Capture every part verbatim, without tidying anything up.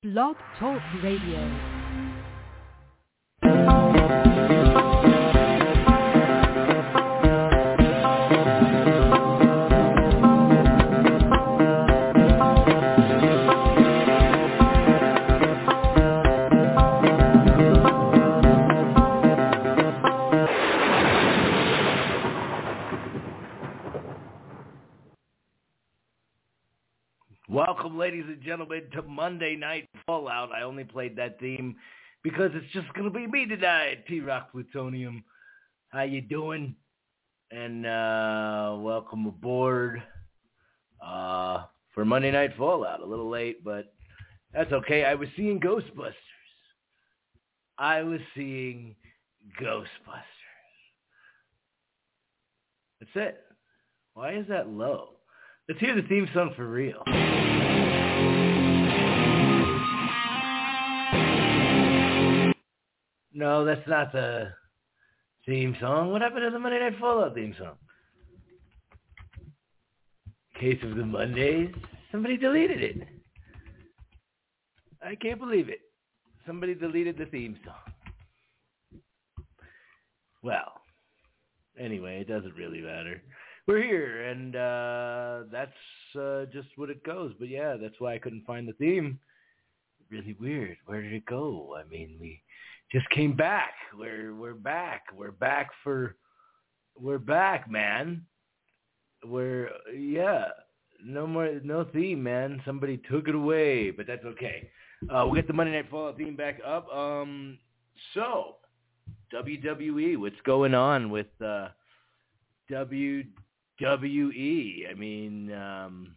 Blog Talk Radio. Welcome, ladies and gentlemen, to Monday Night Fallout. I only played that theme because it's just going to be me tonight, T-Rock Plutonium. How you doing? And uh, welcome aboard uh, for Monday Night Fallout. A little late, but that's okay. I was seeing Ghostbusters. I was seeing Ghostbusters. That's it. Why is that low? Let's hear the theme song for real. No, that's not the theme song. What happened to the Monday Night Fallout theme song? Case of the Mondays? Somebody deleted it. I can't believe it. Somebody deleted the theme song. Well, anyway, it doesn't really matter. We're here, and uh, that's uh, just what it goes. But yeah, that's why I couldn't find the theme. Really weird. Where did it go? I mean, we just came back. We're we're back. We're back for. We're back, man. We're yeah. No more. No theme, man. Somebody took it away, but that's okay. Uh, we'll get the Monday Night Fallout theme back up. Um, so W W E, what's going on with uh, W W E? I mean, um,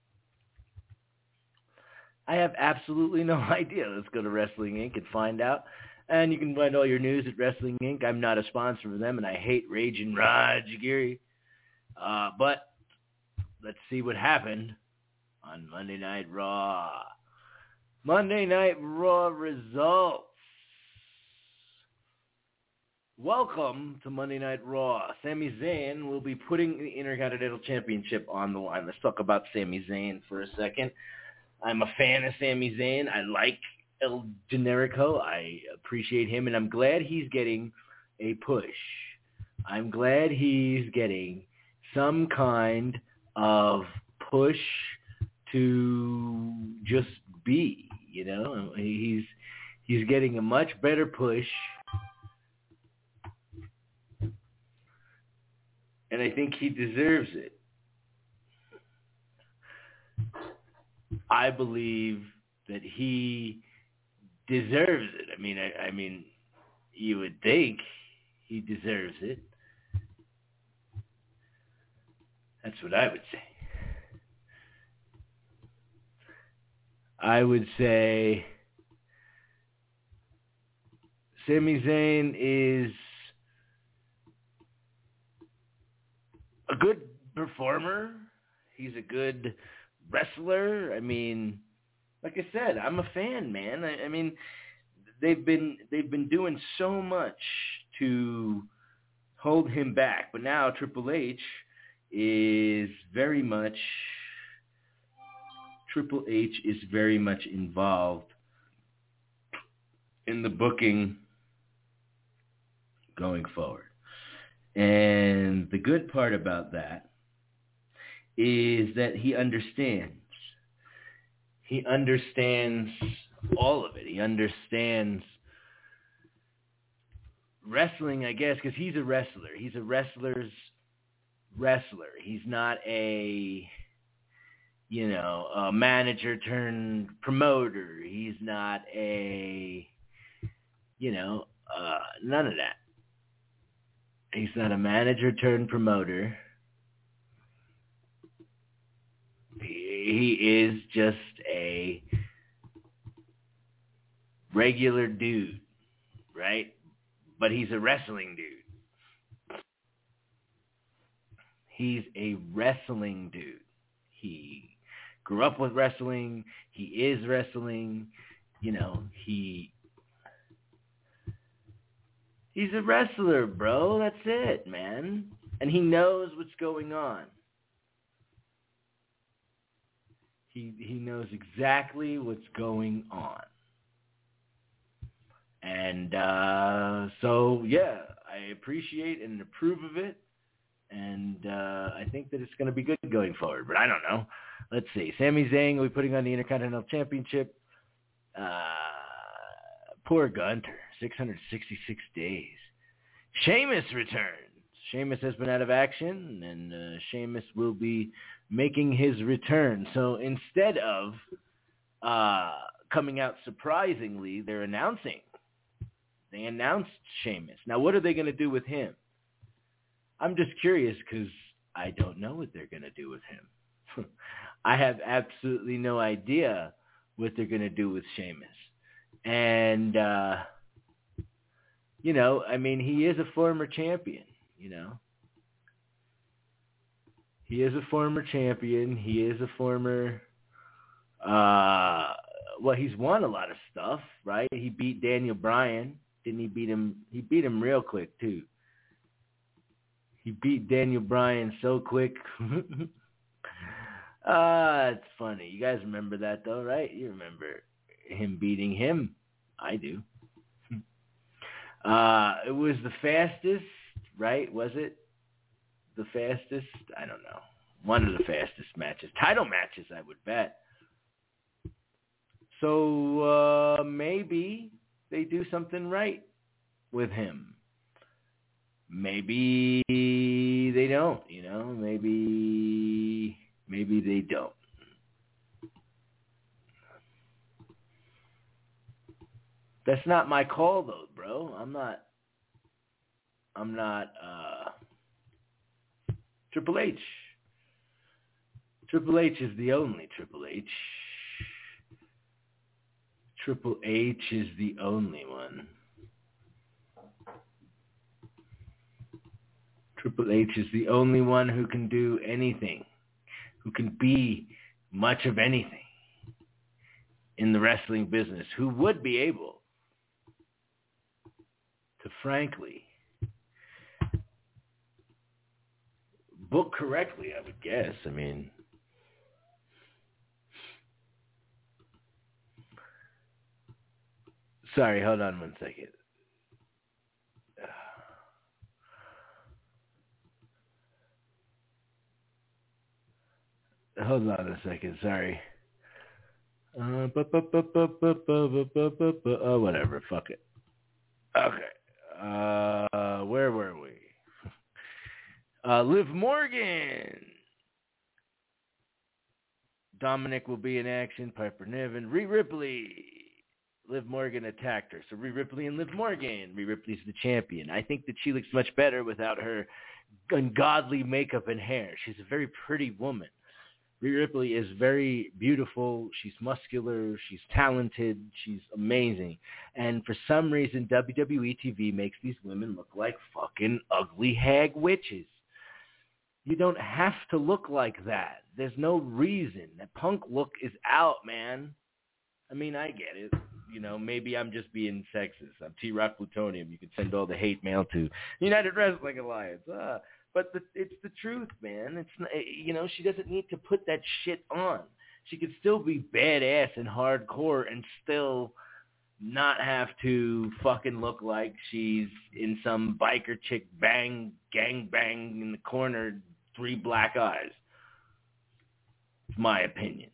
I have absolutely no idea. Let's go to Wrestling Incorporated and find out. And you can find all your news at Wrestling Incorporated. I'm not a sponsor of them, and I hate Raging Raj Giri. Uh, but let's see what happened on Monday Night Raw. Monday Night Raw results. Welcome to Monday Night Raw. Sami Zayn will be putting the Intercontinental Championship on the line. Let's talk about Sami Zayn for a second. I'm a fan of Sami Zayn. I like El Generico. I appreciate him, and I'm glad he's getting a push. I'm glad he's getting some kind of push to just be, you know. He's he's getting a much better push. And I think he deserves it. I believe that he deserves it. I mean, I, I mean, you would think he deserves it. That's what I would say. I would say Sami Zayn is a good performer. He's a good wrestler. I mean, like I said, I'm a fan, man. I, I mean, they've been they've been doing so much to hold him back, but now Triple H is very much Triple H is very much involved in the booking going forward. And the good part about that is that he understands. He understands all of it. He understands wrestling, I guess, because he's a wrestler. He's a wrestler's wrestler. He's not a, you know, a manager turned promoter. He's not a, you know, uh, none of that. He's not a manager turned promoter. He, he is just a regular dude, right? But he's a wrestling dude. He's a wrestling dude. He grew up with wrestling. He is wrestling. You know, he... He's a wrestler, bro. That's it, man. And he knows what's going on. He he knows exactly what's going on. And uh, so, yeah, I appreciate and approve of it. And uh, I think that it's going to be good going forward. But I don't know. Let's see. Sami Zayn will be putting on the Intercontinental Championship. Uh, poor Gunter. six hundred sixty-six days. Sheamus returns. Sheamus has been out of action, and uh, Sheamus will be making his return. So instead of uh, coming out surprisingly, they're announcing. They announced Sheamus. Now, what are they going to do with him? I'm just curious because I don't know what they're going to do with him. I have absolutely no idea what they're going to do with Sheamus. And, uh, you know, I mean, he is a former champion, you know. He is a former champion. He is a former, uh, well, he's won a lot of stuff, right? He beat Daniel Bryan. Didn't he beat him? He beat him real quick, too. He beat Daniel Bryan so quick. Ah, uh, it's funny. You guys remember that, though, right? You remember him beating him. I do. Uh, it was the fastest, right? Was it the fastest? I don't know. One of the fastest matches. Title matches, I would bet. So uh, maybe they do something right with him. Maybe they don't, you know. Maybe, maybe they don't. That's not my call, though, bro. I'm not. I'm not. Uh, Triple H. Triple H is the only Triple H. Triple H is the only one. Triple H is the only one who can do anything, who can be much of anything in the wrestling business, who would be able to, frankly, book correctly, I would guess. I mean, sorry, hold on one second. Hold on a second, sorry. Uh, bu- bu- bu- bu- bu- bu- bu- bu- bu- bu- oh, whatever, fuck it. Okay. Uh, where were we? Uh, Liv Morgan. Dominic will be in action. Piper Niven. Rhea Ripley. Liv Morgan attacked her. So Rhea Ripley and Liv Morgan. Rhea Ripley's the champion. I think that she looks much better without her ungodly makeup and hair. She's a very pretty woman. Rhea Ripley is very beautiful. She's muscular. She's talented. She's amazing. And for some reason, W W E T V makes these women look like fucking ugly hag witches. You don't have to look like that. There's no reason. That punk look is out, man. I mean, I get it. You know, maybe I'm just being sexist. I'm T-Rock Plutonium. You can send all the hate mail to United Wrestling Alliance. Ah. But the, it's the truth, man. It's, you know, she doesn't need to put that shit on. She could still be badass and hardcore and still not have to fucking look like she's in some biker chick bang, gang bang in the corner, three black eyes. It's my opinion.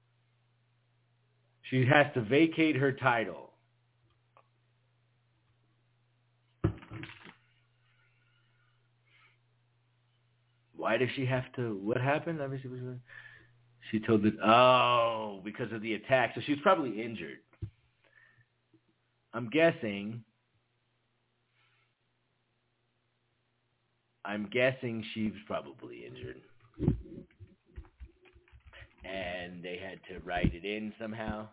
She has to vacate her title. Why does she have to? What happened? Let me see. She told it. Oh, because of the attack. So she was probably injured. I'm guessing. I'm guessing she was probably injured. And they had to write it in somehow.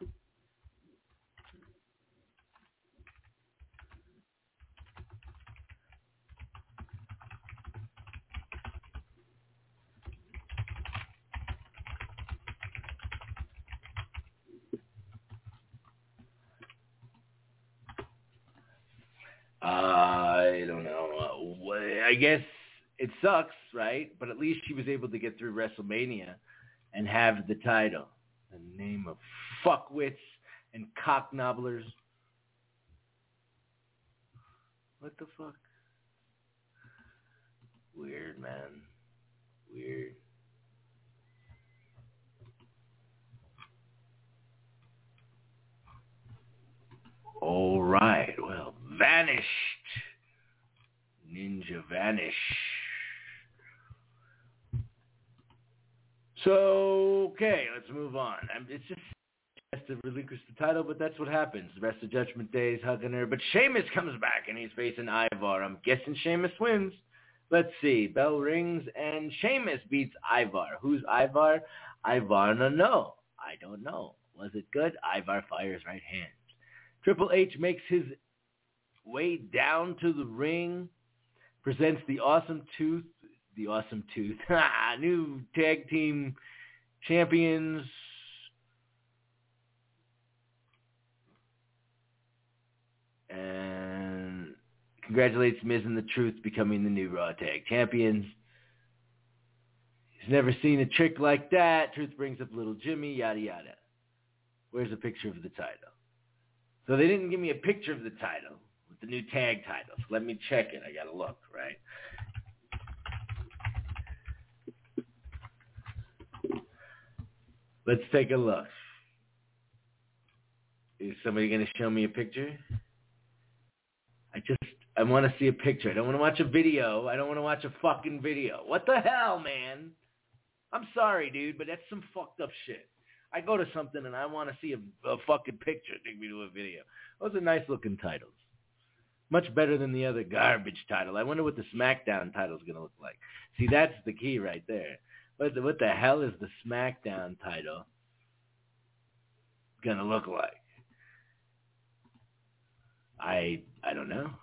I don't know. I guess it sucks, right? But at least she was able to get through WrestleMania and have the title. The name of fuckwits and cocknobblers. What the fuck? Weird, man. Weird. All right. Well, vanished. Ninja vanish. So, okay, let's move on. I'm, it's just has to relinquish the title, but that's what happens. The rest of Judgment Day is hugging her. But Sheamus comes back, and he's facing Ivar. I'm guessing Sheamus wins. Let's see. Bell rings, and Sheamus beats Ivar. Who's Ivar? Ivar, no, no. I don't know. Was it good? Ivar fires right hands. Triple H makes his way down to the ring, presents the Awesome Tooth, the Awesome Tooth, new tag team champions. And congratulates Miz and the Truth becoming the new Raw Tag Champions. He's never seen a trick like that. Truth brings up little Jimmy, yada, yada. Where's a picture of the title? So they didn't give me a picture of the title with the new tag titles. Let me check it. I got to look, right? Let's take a look. Is somebody going to show me a picture? I just, I want to see a picture. I don't want to watch a video. I don't want to watch a fucking video. What the hell, man? I'm sorry, dude, but that's some fucked up shit. I go to something and I want to see a, a fucking picture. Take me to a video. Those are nice looking titles. Much better than the other garbage title. I wonder what the SmackDown title is going to look like. See, that's the key right there. What the, what the hell is the SmackDown title going to look like? I I don't know.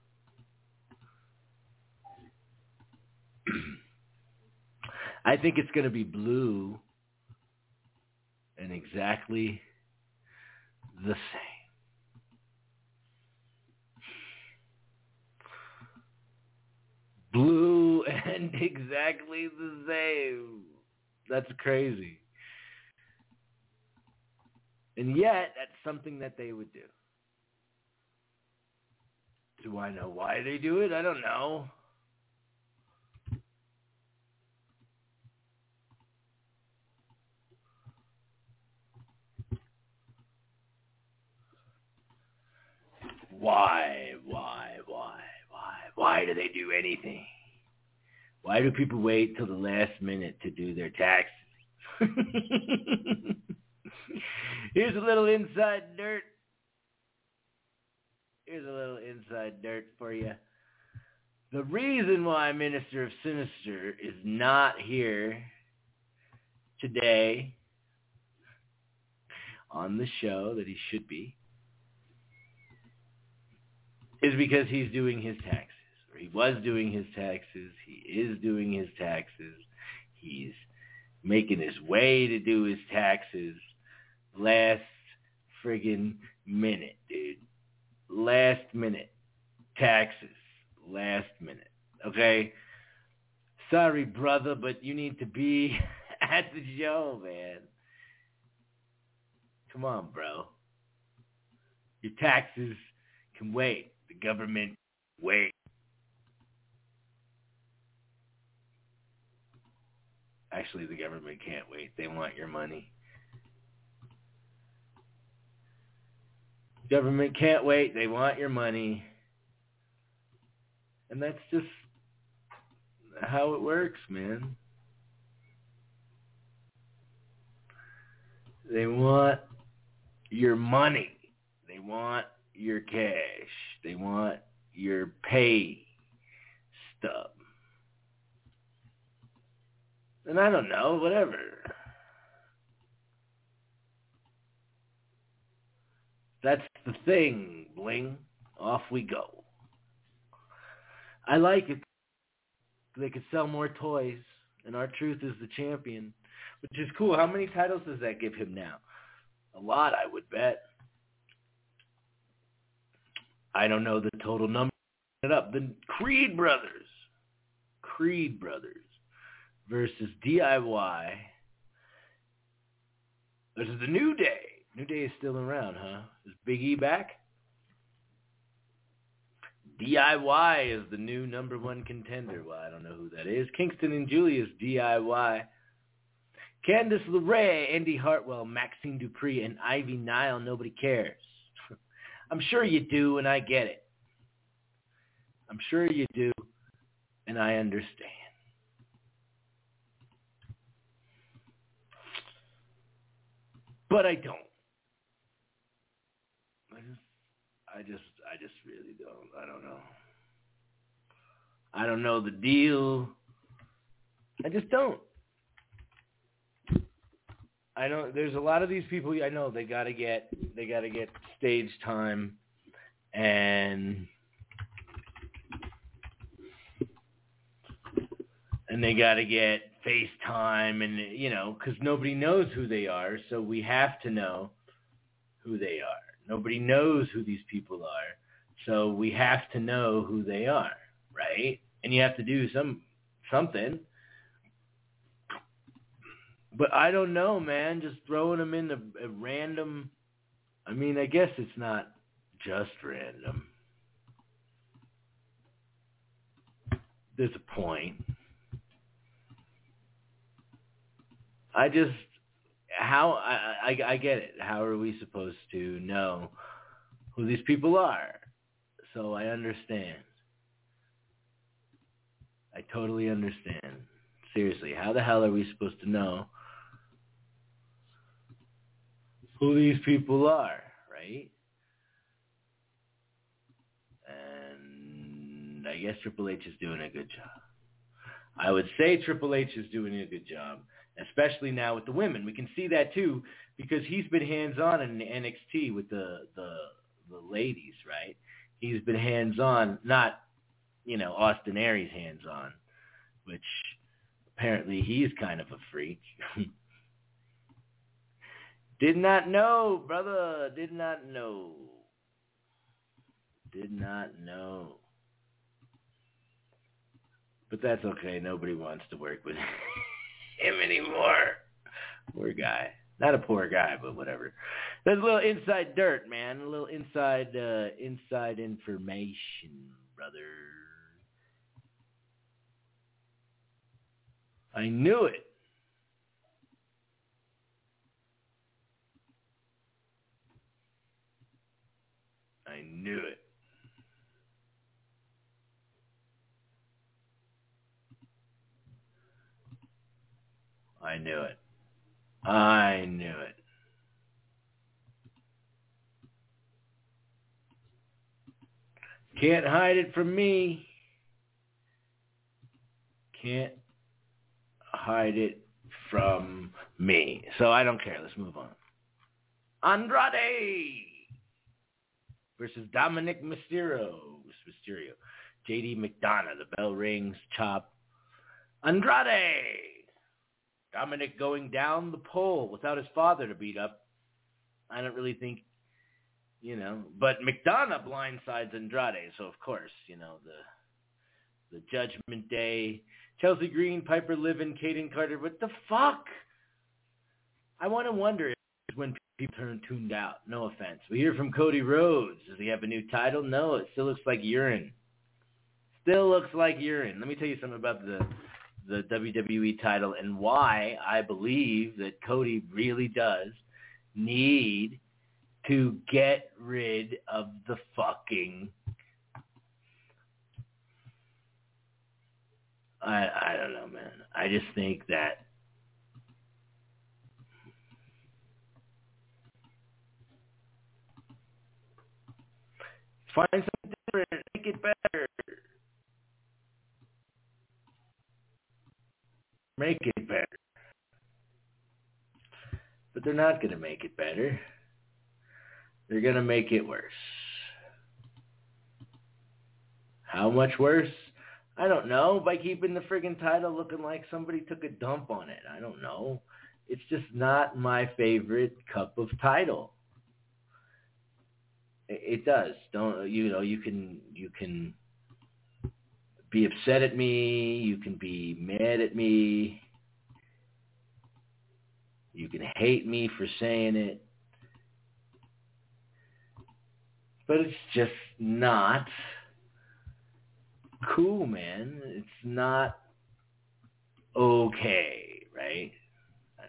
I think it's going to be blue and exactly the same. Blue and exactly the same. That's crazy. And yet, that's something that they would do. Do I know why they do it? I don't know. Why, why, why, why, why do they do anything? Why do people wait till the last minute to do their taxes? Here's a little inside dirt. Here's a little inside dirt for you. The reason why Minister of Sinister is not here today on the show that he should be is because he's doing his taxes. Or he was doing his taxes. He is doing his taxes. He's making his way to do his taxes last friggin' minute, dude. Last minute. Taxes. Last minute. Okay? Sorry, brother, but you need to be at the show, man. Come on, bro. Your taxes can wait. The government wait. Actually, the government can't wait. They want your money. Government can't wait. They want your money. And that's just how it works, man. They want your money. They want your cash. They want your pay stub. And I don't know, whatever. That's the thing, Bling. Off we go. I like it. They could sell more toys, and R-Truth is the champion, which is cool. How many titles does that give him now? A lot, I would bet. I don't know the total number. It up. The Creed Brothers. Creed Brothers versus D I Y This is the New Day. New Day is still around, huh? Is Big E back? D I Y is the new number one contender. Well, I don't know who that is. Kingston and Julius, D I Y. Candice LeRae, Andy Hartwell, Maxine Dupree, and Ivy Nile. Nobody cares. I'm sure you do, and I get it. I'm sure you do, and I understand. But I don't. I just, I just, I just really don't. I don't know. I don't know the deal. I just don't. I know there's a lot of these people. I know they gotta get, they gotta get stage time, and and they gotta get FaceTime, and you know, because nobody knows who they are, so we have to know who they are. Nobody knows who these people are, so we have to know who they are, right? And you have to do some something. But I don't know, man. Just throwing them in a, a random. I mean, I guess it's not just random. There's a point. I just, how, I, I, I get it. How are we supposed to know who these people are? So I understand. I totally understand. Seriously, how the hell are we supposed to know who these people are, right? And I guess Triple H is doing a good job. I would say Triple H is doing a good job, especially now with the women. We can see that too because he's been hands-on in N X T with the the, the ladies, right? He's been hands-on, not, you know, Austin Aries hands-on, which apparently he's kind of a freak. Did not know, brother. Did not know. Did not know. But that's okay. Nobody wants to work with him anymore. Poor guy. Not a poor guy, but whatever. There's a little inside dirt, man. A little inside uh, inside information, brother. I knew it. I knew it. I knew it. I knew it. Can't hide it from me. Can't hide it from me. So I don't care. Let's move on. Andrade versus Dominic Mysterio. Mysterio. J D McDonough. The bell rings. Chop. Andrade. Dominic going down the pole without his father to beat up. I don't really think, you know, but McDonough blindsides Andrade, so of course, you know, the the Judgment Day, Chelsea Green, Piper Niven, Kaden Carter. What the fuck? I want to wonder if when people turn tuned out. No offense. We hear from Cody Rhodes. Does he have a new title? No, it still looks like urine. Still looks like urine. Let me tell you something about the the W W E title and why I believe that Cody really does need to get rid of the fucking I I don't know, man. I just think that find something different, make it better. Make it better. But they're not going to make it better. They're going to make it worse. How much worse? I don't know. By keeping the friggin' title looking like somebody took a dump on it. I don't know. It's just not my favorite cup of title. It does. Don't you know? You can you can be upset at me. You can be mad at me. You can hate me for saying it. But it's just not cool, man. It's not okay, right? I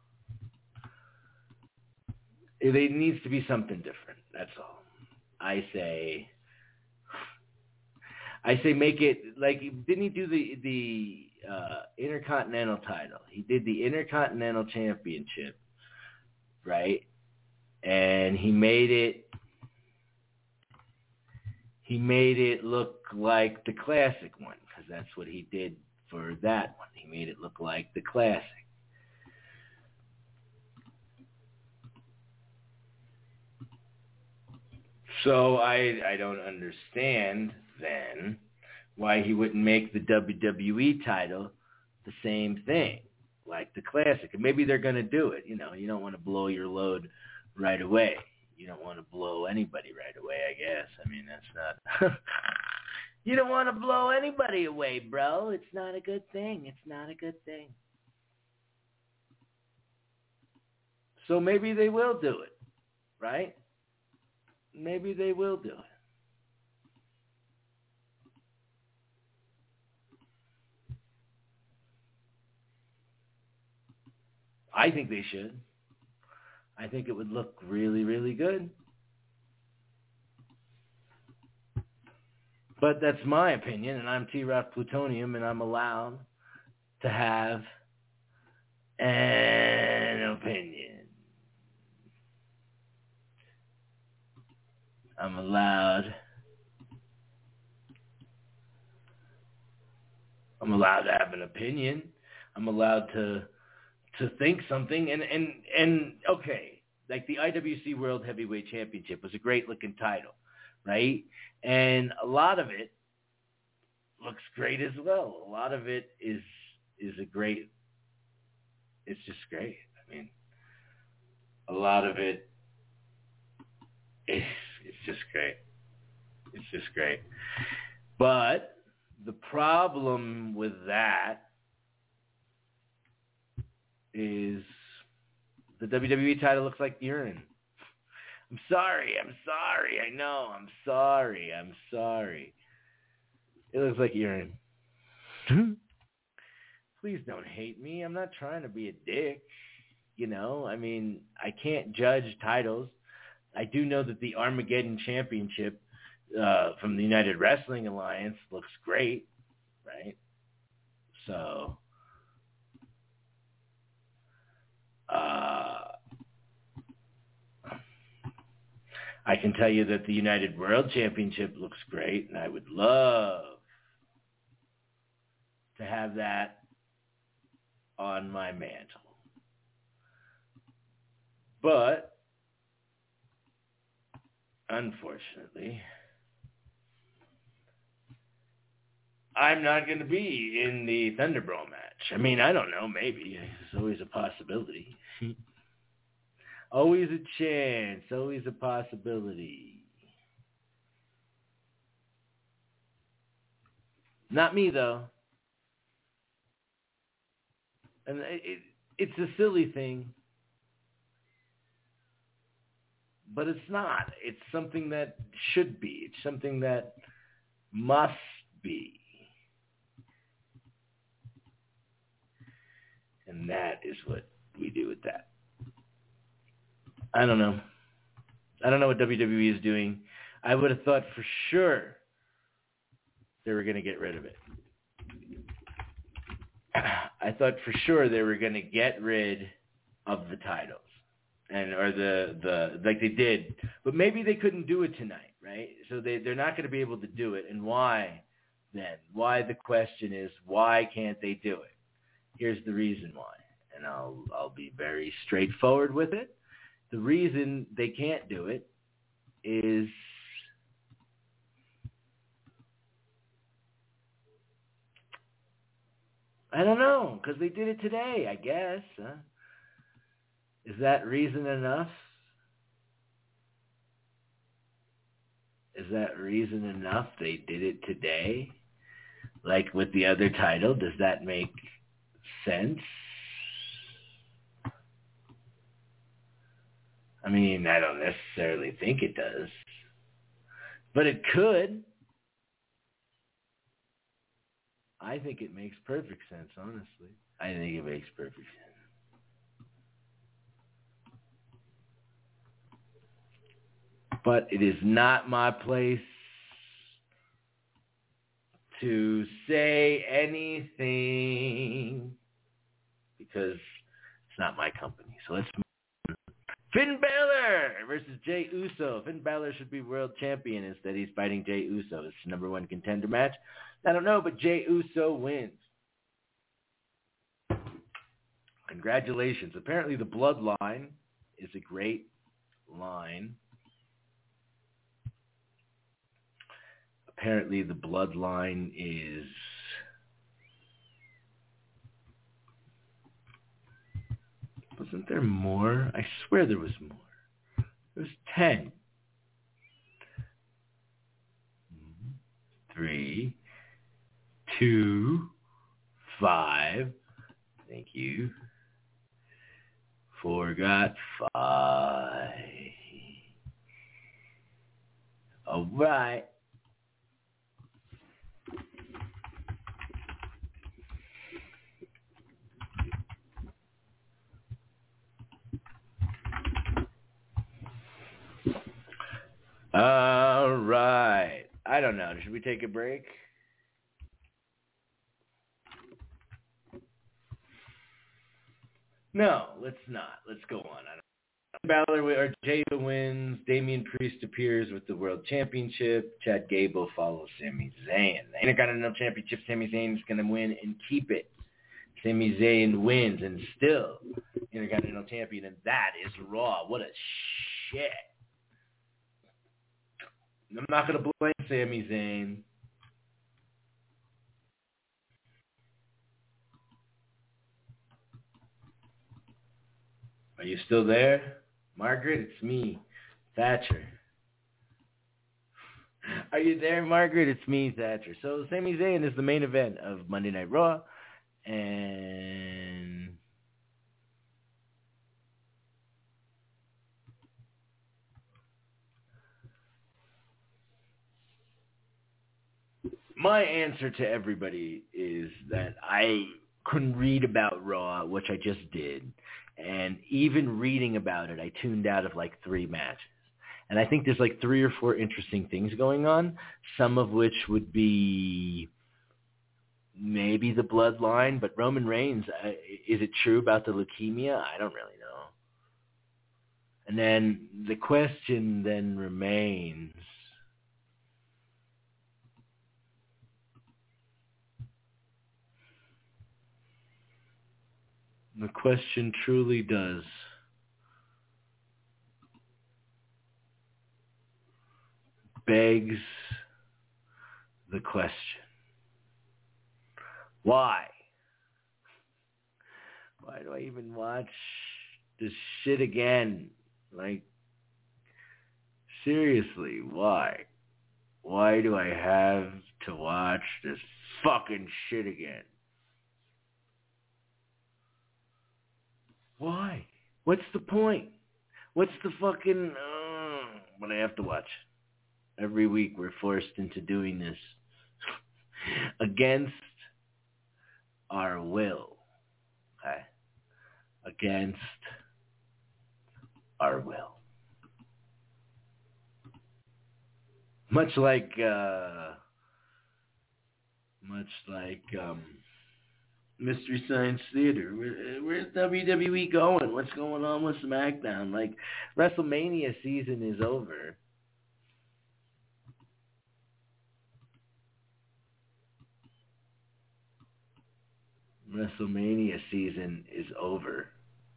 don't know. There needs to be something different. That's all. I say, I say, make it like. Didn't he do the the uh, Intercontinental title? He did the Intercontinental Championship, right? And he made it. He made it look like the classic one because that's what he did for that one. He made it look like the classic. So I I don't understand then why he wouldn't make the W W E title the same thing, like the classic. And maybe they're going to do it. You know, you don't want to blow your load right away. You don't want to blow anybody right away, I guess. I mean, that's not... You don't want to blow anybody away, bro. It's not a good thing. It's not a good thing. So maybe they will do it, right? Maybe they will do it. I think they should. I think it would look really, really good. But that's my opinion, and I'm T-Rock Plutonium, and I'm allowed to have an opinion. I'm allowed. I'm allowed to have an opinion. I'm allowed to to think something. And, and, and okay, like the I W C World Heavyweight Championship was a great-looking title, right? And a lot of it looks great as well. A lot of it is is a great, it's just great. I mean, a lot of it is it's just great. It's just great. But the problem with that is the W W E title looks like urine. I'm sorry. I'm sorry. I know. I'm sorry. I'm sorry. It looks like urine. Please don't hate me. I'm not trying to be a dick. You know, I mean, I can't judge titles. I do know that the Armageddon Championship uh, from the United Wrestling Alliance looks great, right? So, uh, I can tell you that the United World Championship looks great, and I would love to have that on my mantle. But, unfortunately, I'm not going to be in the Thunderball match. I mean, I don't know, maybe. There's always a possibility. Always a chance, always a possibility. Not me, though. And it, it, it's a silly thing. But it's not. It's something that should be. It's something that must be. And that is what we do with that. I don't know. I don't know what W W E is doing. I would have thought for sure they were going to get rid of it. I thought for sure they were going to get rid of the titles. And or the, the like they did. But maybe they couldn't do it tonight, right? So they, they're not going to be able to do it. And why then? Why, the question is, why can't they do it? Here's the reason why. And I'll I'll be very straightforward with it. The reason they can't do it is I don't know, because they did it today, I guess. Huh? Is that reason enough? Is that reason enough? They did it today? Like with the other title, does that make sense? I mean, I don't necessarily think it does, but it could. I think it makes perfect sense, honestly. I think it makes perfect sense. But it is not my place to say anything because it's not my company. So let's move on. Finn Balor versus Jey Uso. Finn Balor should be world champion. Instead, he's fighting Jey Uso. It's the number one contender match. I don't know, but Jey Uso wins. Congratulations. Apparently the bloodline is a great line. Apparently the bloodline is wasn't there more? I swear there was more. There was ten. Three, two, five. Thank you. Forgot five. All right. All right. I don't know. Should we take a break? No, let's not. Let's go on. I don't Balor or Jey wins. Damian Priest appears with the World Championship. Chad Gable follows Sami Zayn. The Intercontinental Championship, Sami Zayn is going to win and keep it. Sami Zayn wins and still Intercontinental Champion, and that is Raw. What a shit. I'm not going to blame Sami Zayn. Are you still there? Margaret, it's me, Thatcher. Are you there, Margaret? It's me, Thatcher. So Sami Zayn is the main event of Monday Night Raw, and my answer to everybody is that I couldn't read about Raw, which I just did, and even reading about it, I tuned out of like three matches. And I think there's like three or four interesting things going on, some of which would be maybe the bloodline, but Roman Reigns, uh, is it true about the leukemia? I don't really know. And then the question then remains, the question truly does begs the question. Why? Why do I even watch this shit again? Like, seriously, why? Why do I have to watch this fucking shit again? Why? What's the point? What's the fucking... Uh, but I have to watch. Every week we're forced into doing this against our will. Okay? Against our will. Much like, uh, much like um, Mystery Science Theater. Where, where's W W E going? What's going on with SmackDown? Like, WrestleMania season is over. WrestleMania season is over.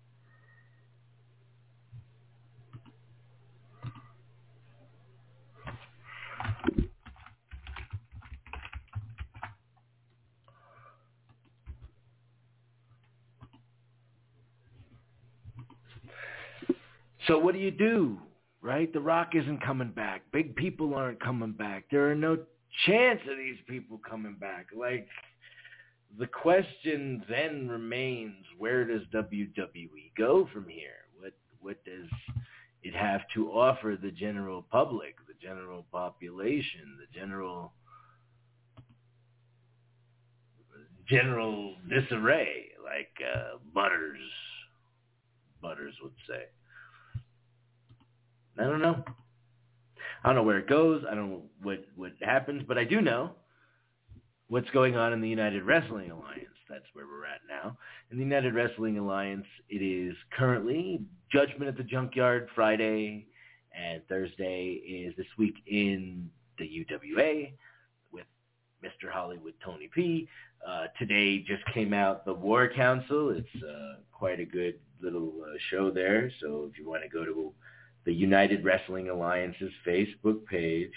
So what do you do, right? The Rock isn't coming back. Big people aren't coming back. There are no chance of these people coming back. Like, the question then remains, where does W W E go from here? What what does it have to offer the general public, the general population, the general general disarray, like uh, Butters, Butters would say. I don't know. I don't know where it goes. I don't know what, what happens, but I do know what's going on in the United Wrestling Alliance. That's where we're at now. In the United Wrestling Alliance, it is currently Judgment at the Junkyard Friday, and Thursday is This Week in the U W A with Mister Hollywood Tony P. Uh, today just came out the War Council. It's uh, quite a good little uh, show there. So if you want to go to the United Wrestling Alliance's Facebook page,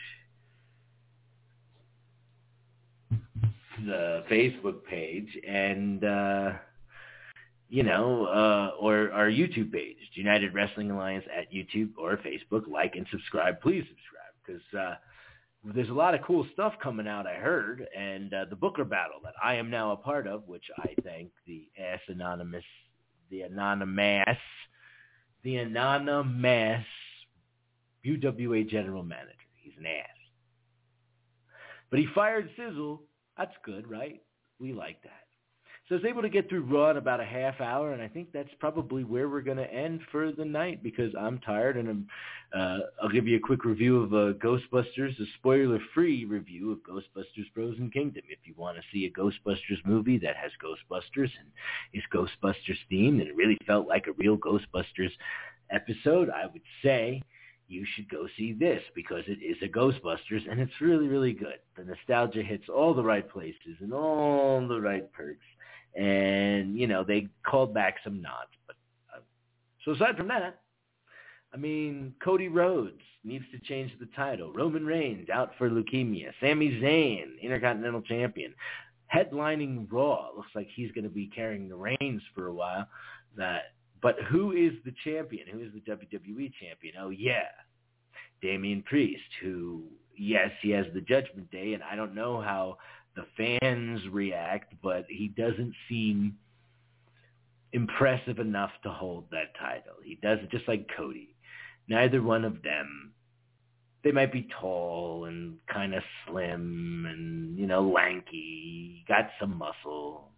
the Facebook page, and, uh, you know, uh, or our YouTube page, United Wrestling Alliance at YouTube or Facebook. Like and subscribe. Please subscribe, because uh, there's a lot of cool stuff coming out, I heard, and uh, the Booker battle that I am now a part of, which I thank the ass anonymous, the anonymous, the anonymous U W A general manager. He's an ass. But he fired Sizzle. That's good, right? We like that. So I was able to get through Raw in about a half hour, and I think that's probably where we're going to end for the night, because I'm tired, and I'm, uh, I'll give you a quick review of uh, Ghostbusters, a spoiler-free review of Ghostbusters Frozen Kingdom. If you want to see a Ghostbusters movie that has Ghostbusters and is Ghostbusters themed, and it really felt like a real Ghostbusters episode, I would say you should go see this, because it is a Ghostbusters, and it's really, really good. The nostalgia hits all the right places and all the right perks. And, you know, they called back some nods. But uh, so aside from that, I mean, Cody Rhodes needs to change the title. Roman Reigns out for leukemia. Sami Zayn, Intercontinental Champion, headlining Raw. Looks like he's going to be carrying the reins for a while. That, but who is the champion? Who is the W W E champion? Oh, yeah, Damian Priest, who, yes, he has the Judgment Day, and I don't know how the fans react, but he doesn't seem impressive enough to hold that title. He does it just like Cody. Neither one of them. They might be tall and kind of slim and, you know, lanky, got some muscle.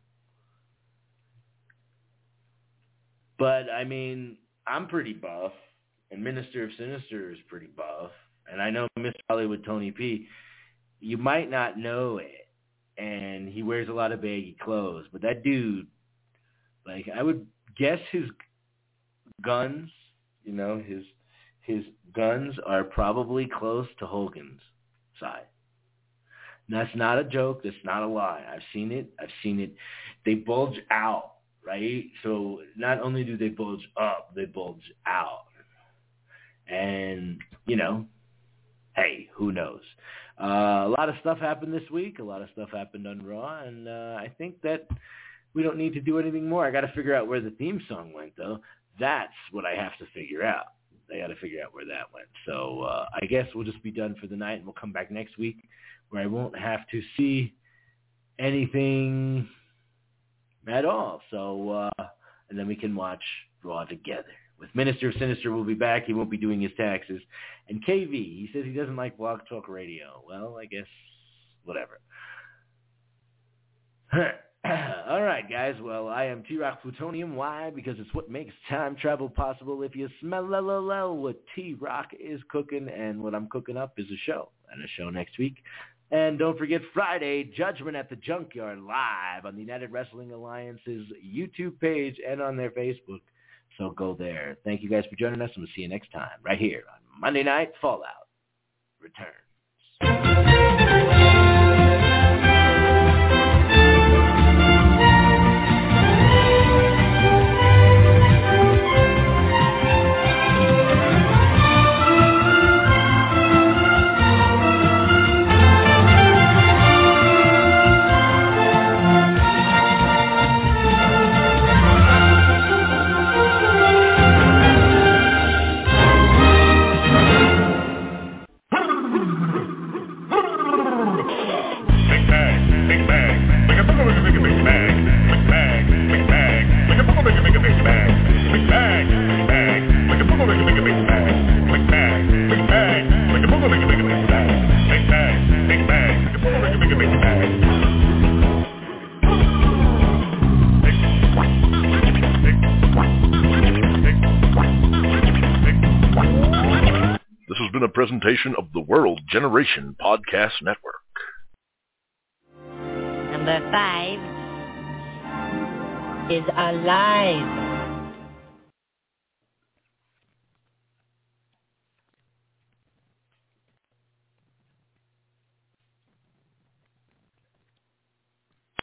But, I mean, I'm pretty buff, and Minister of Sinister is pretty buff, and I know Mister Hollywood Tony P. You might not know it, and he wears a lot of baggy clothes, but that dude, like, I would guess his guns, you know, his his guns are probably close to Hogan's size. And that's not a joke. That's not a lie. I've seen it. I've seen it. They bulge out, right? So not only do they bulge up, they bulge out. And, you know, hey, who knows? Uh, a lot of stuff happened this week. A lot of stuff happened on Raw, and uh, I think that we don't need to do anything more. I got to figure out where the theme song went, though. That's what I have to figure out. I got to figure out where that went. So uh, I guess we'll just be done for the night, and we'll come back next week where I won't have to see anything at all. So uh, and then we can watch Raw together. With Minister of Sinister, we'll be back. He won't be doing his taxes. And K V, he says he doesn't like Blog Talk Radio. Well, I guess whatever. All right, guys. Well, I am T-Rock Plutonium. Why? Because it's what makes time travel possible. If you smell what T-Rock is cooking, and what I'm cooking up is a show, and a show next week. And don't forget Friday, Judgment at the Junkyard live on the United Wrestling Alliance's YouTube page and on their Facebook. So go there. Thank you guys for joining us, and we'll see you next time right here on Monday Night Fallout Returns. been a presentation of the World Generation Podcast Network. Number five is alive.